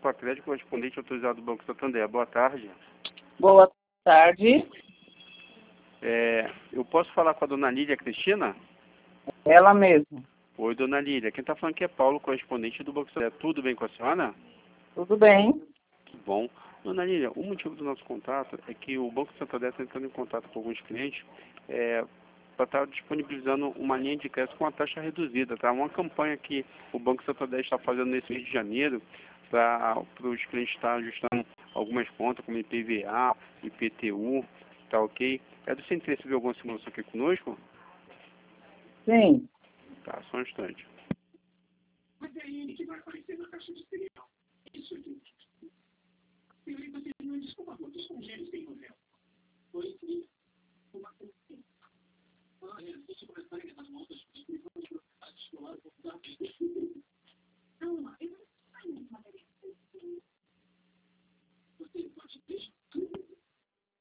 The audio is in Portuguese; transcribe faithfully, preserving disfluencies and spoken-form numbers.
para crédito correspondente autorizado do Banco Santander. Boa tarde. Boa tarde. É, eu posso falar com a dona Lília Cristina? Ela mesma. Oi, dona Lília. Quem está falando aqui é Paulo, correspondente do Banco Santander. Tudo bem com a senhora? Tudo bem? Que bom. Dona Lília, o motivo do nosso contato é que o Banco Santander está entrando em contato com alguns clientes é, para estar disponibilizando uma linha de crédito com uma taxa reduzida, tá? Uma campanha que o Banco Santander está fazendo nesse mês de janeiro para os clientes estar ajustando algumas contas, como I P V A, I P T U, tá ok? É do seu interesse ver alguma simulação aqui conosco? Sim. Tá, só um instante. Mas é ele que vai aparecer na caixa de cereal. Isso aqui. Senhorita, não desculpa quantos congêneros tem no véu. Foi incrível.